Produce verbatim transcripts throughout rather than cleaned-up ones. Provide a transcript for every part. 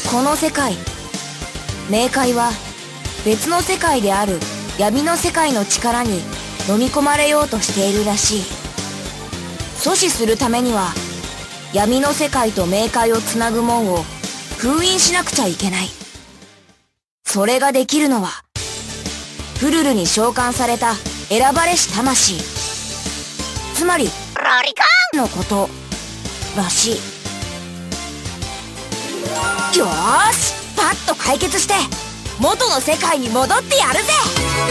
この世界、冥界は別の世界である闇の世界の力に飲み込まれようとしているらしい。阻止するためには闇の世界と冥界をつなぐ門を封印しなくちゃいけない。それができるのはフルルに召喚された選ばれし魂、つまりロリコンのことらしい。よーし、パッと解決して元の世界に戻ってやるぜ。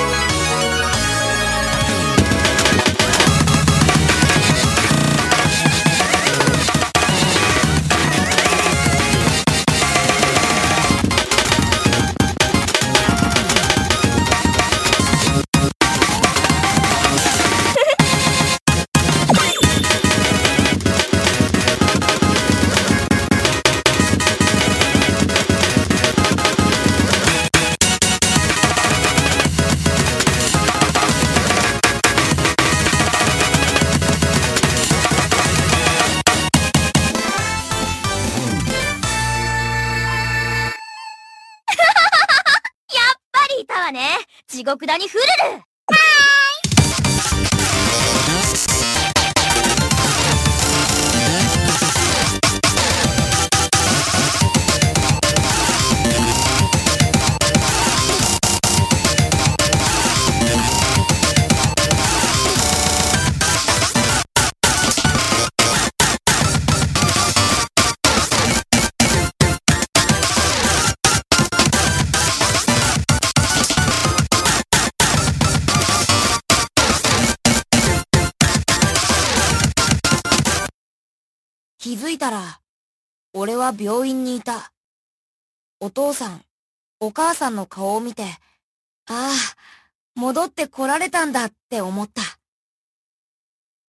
いたわね、地獄谷フルル。 気づいたら俺は病院にいた。お父さん、お母さんの顔を見て、ああ、戻ってこられたんだって思った。